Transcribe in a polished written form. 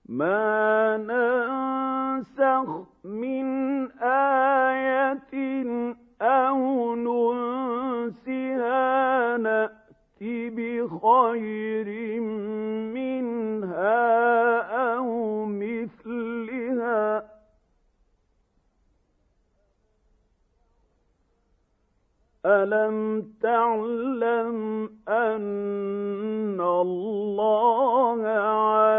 ما ننسخ من آية أو ننسها نأت بخير منها أو مثلها ألم تعلم أن الله